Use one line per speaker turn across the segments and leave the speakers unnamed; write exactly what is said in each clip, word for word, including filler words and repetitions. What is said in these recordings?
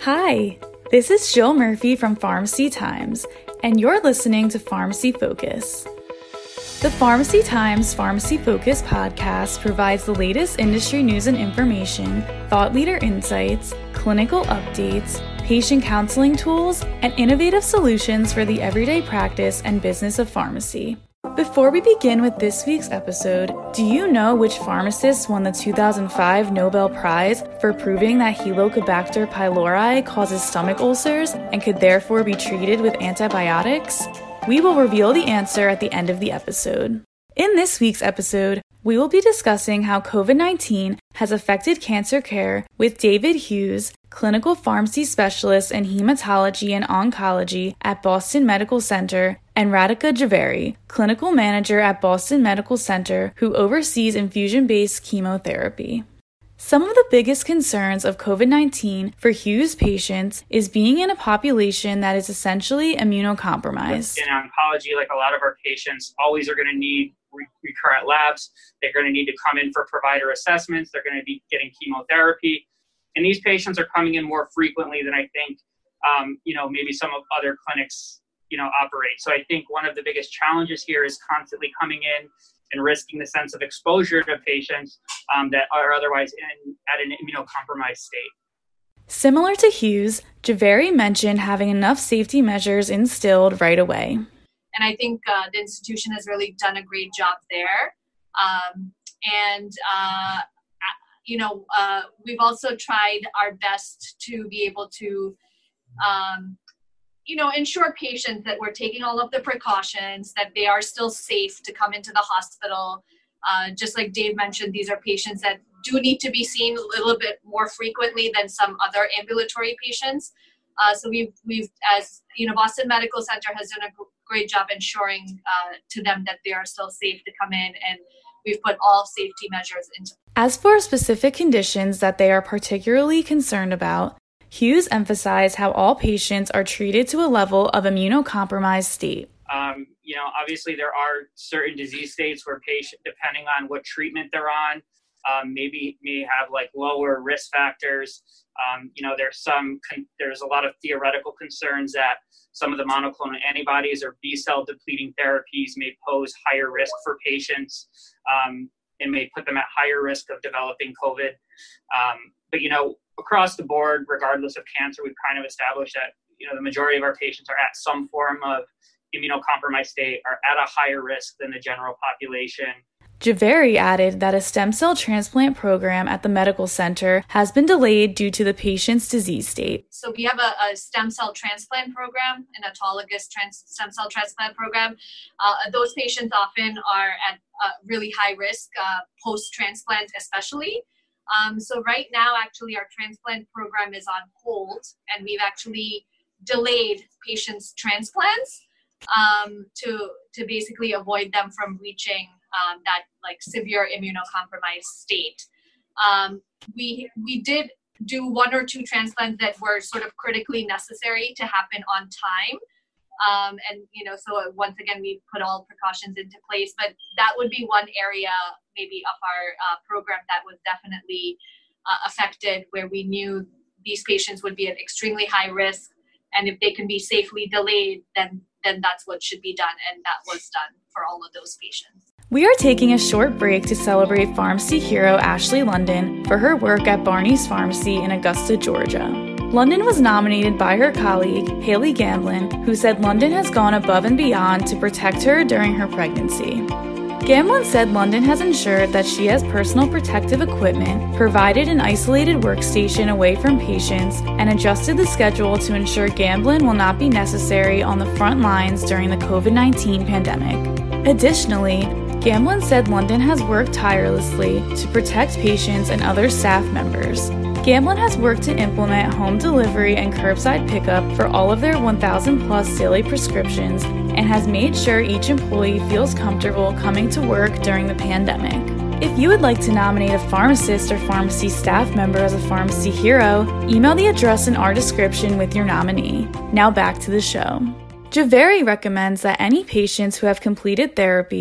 Hi, this is Jill Murphy from Pharmacy Times, and you're listening to Pharmacy Focus. The Pharmacy Times Pharmacy Focus podcast provides the latest industry news and information, thought leader insights, clinical updates, patient counseling tools, and innovative solutions for the everyday practice and business of pharmacy. Before we begin with this week's episode, do you know which pharmacist won the two thousand five Nobel Prize for proving that Helicobacter pylori causes stomach ulcers and could therefore be treated with antibiotics? We will reveal the answer at the end of the episode. In this week's episode, we will be discussing how covid nineteen has affected cancer care with David Hughes, clinical pharmacy specialist in hematology and oncology at Boston Medical Center, and Radhika Jhaveri, clinical manager at Boston Medical Center who oversees infusion-based chemotherapy. Some of the biggest concerns of covid nineteen for Hughes patients is being in a population that is essentially immunocompromised.
In oncology, like a lot of our patients always are going to need re- recurrent labs. They're going to need to come in for provider assessments. They're going to be getting chemotherapy. And these patients are coming in more frequently than I think, um, you know, maybe some of other clinics, you know, operate. So I think one of the biggest challenges here is constantly coming in and risking the sense of exposure to patients um, that are otherwise in at an immunocompromised state.
Similar to Hughes, Jhaveri mentioned having enough safety measures instilled right away.
And I think uh, the institution has really done a great job there. Um, and, uh, you know, uh, we've also tried our best to be able to, um, you know, ensure patients that we're taking all of the precautions, that they are still safe to come into the hospital. Uh, just like Dave mentioned, these are patients that do need to be seen a little bit more frequently than some other ambulatory patients. Uh, so we've, we've, as you know, Boston Medical Center has done a g- great job ensuring uh, to them that they are still safe to come in, and we've put all safety measures into.
As for specific conditions that they are particularly concerned about, Hughes emphasized how all patients are treated to a level of immunocompromised state.
Um, you know, obviously there are certain disease states where patient, depending on what treatment they're on, um, maybe may have like lower risk factors. Um, you know, there's some, con- there's a lot of theoretical concerns that some of the monoclonal antibodies or B-cell depleting therapies may pose higher risk for patients um, and may put them at higher risk of developing COVID. Um, but, you know, across the board, regardless of cancer, we've kind of established that, you know, the majority of our patients are at some form of immunocompromised state, are at a higher risk than the general population.
Jhaveri added that a stem cell transplant program at the medical center has been delayed due to the patient's disease state.
So we have a, a stem cell transplant program, an autologous trans, stem cell transplant program. Uh, those patients often are at uh, really high risk uh, post-transplant especially. Um, so right now, actually, our transplant program is on hold, and we've actually delayed patients' transplants um, to to basically avoid them from reaching um, that like severe immunocompromised state. Um, we we did do one or two transplants that were sort of critically necessary to happen on time. Um, and, you know, so once again, we put all precautions into place, but that would be one area maybe of our uh, program that was definitely uh, affected, where we knew these patients would be at extremely high risk. And if they can be safely delayed, then, then that's what should be done. And that was done for all of those patients.
We are taking a short break to celebrate pharmacy hero Ashley London for her work at Barney's Pharmacy in Augusta, Georgia. London was nominated by her colleague, Haley Gamblin, who said London has gone above and beyond to protect her during her pregnancy. Gamblin said London has ensured that she has personal protective equipment, provided an isolated workstation away from patients, and adjusted the schedule to ensure Gamblin will not be necessary on the front lines during the covid nineteen pandemic. Additionally, Gamblin said London has worked tirelessly to protect patients and other staff members. Gamblin has worked to implement home delivery and curbside pickup for all of their one thousand plus daily prescriptions and has made sure each employee feels comfortable coming to work during the pandemic. If you would like to nominate a pharmacist or pharmacy staff member as a pharmacy hero, email the address in our description with your nominee. Now back to the show. Jhaveri recommends that any patients who have completed therapy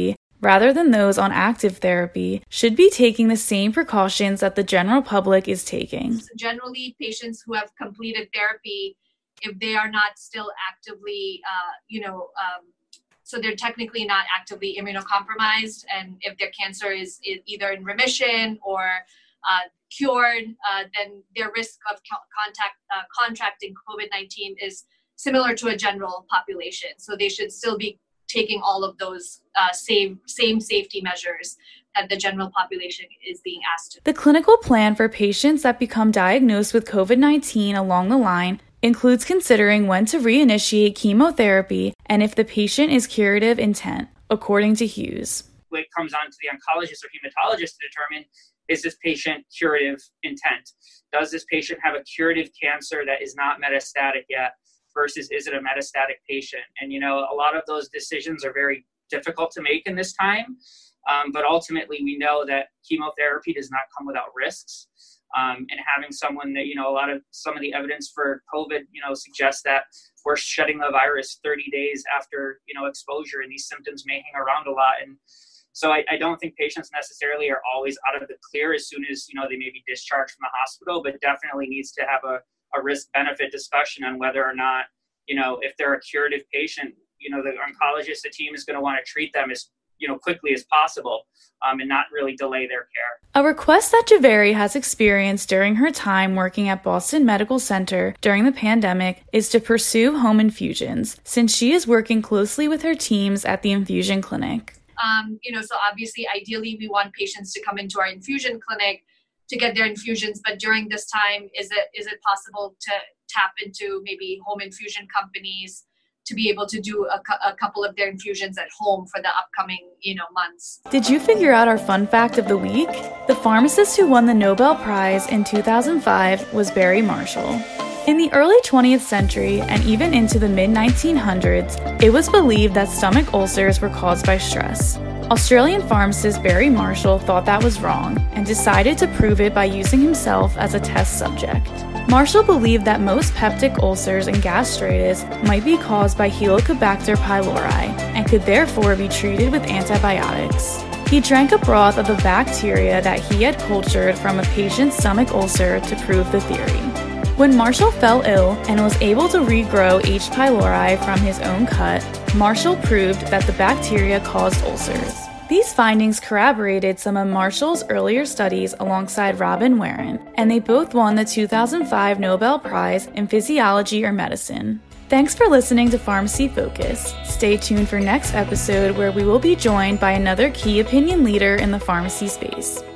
rather than those on active therapy, should be taking the same precautions that the general public is taking.
So generally, patients who have completed therapy, if they are not still actively, uh, you know, um, so they're technically not actively immunocompromised, and if their cancer is, is either in remission or uh, cured, uh, then their risk of co- contact uh, contracting COVID nineteen is similar to a general population. So they should still be taking all of those uh, same same safety measures that the general population is being asked to.
The clinical plan for patients that become diagnosed with COVID nineteen along the line includes considering when to reinitiate chemotherapy and if the patient is curative intent, according to Hughes.
It comes on to the oncologist or hematologist to determine, is this patient curative intent? Does this patient have a curative cancer that is not metastatic yet versus is it a metastatic patient? And, you know, a lot of those decisions are very difficult to make in this time, um, but ultimately we know that chemotherapy does not come without risks. Um, and having someone that, you know, a lot of some of the evidence for COVID, you know, suggests that we're shedding the virus thirty days after, you know, exposure, and these symptoms may hang around a lot. And so I, I don't think patients necessarily are always out of the clear as soon as, you know, they may be discharged from the hospital, but definitely needs to have a, a risk-benefit discussion on whether or not, you know, if they're a curative patient, you know, the oncologist, the team is going to want to treat them as, you know, quickly as possible um, and not really delay their care.
A request that Jhaveri has experienced during her time working at Boston Medical Center during the pandemic is to pursue home infusions, since she is working closely with her teams at the infusion clinic.
Um, you know, so obviously, ideally, we want patients to come into our infusion clinic to get their infusions. But during this time, is it is it possible to tap into maybe home infusion companies to be able to do a, cu- a couple of their infusions at home for the upcoming, you know, months?
Did you figure out our fun fact of the week? The pharmacist who won the Nobel Prize in two thousand five was Barry Marshall. In the early twentieth century and even into the mid nineteen hundreds, it was believed that stomach ulcers were caused by stress. Australian pharmacist Barry Marshall thought that was wrong and decided to prove it by using himself as a test subject. Marshall believed that most peptic ulcers and gastritis might be caused by Helicobacter pylori and could therefore be treated with antibiotics. He drank a broth of the bacteria that he had cultured from a patient's stomach ulcer to prove the theory. When Marshall fell ill and was able to regrow H. pylori from his own cut, Marshall proved that the bacteria caused ulcers. These findings corroborated some of Marshall's earlier studies alongside Robin Warren, and they both won the two thousand five Nobel Prize in Physiology or Medicine. Thanks for listening to Pharmacy Focus. Stay tuned for next episode where we will be joined by another key opinion leader in the pharmacy space.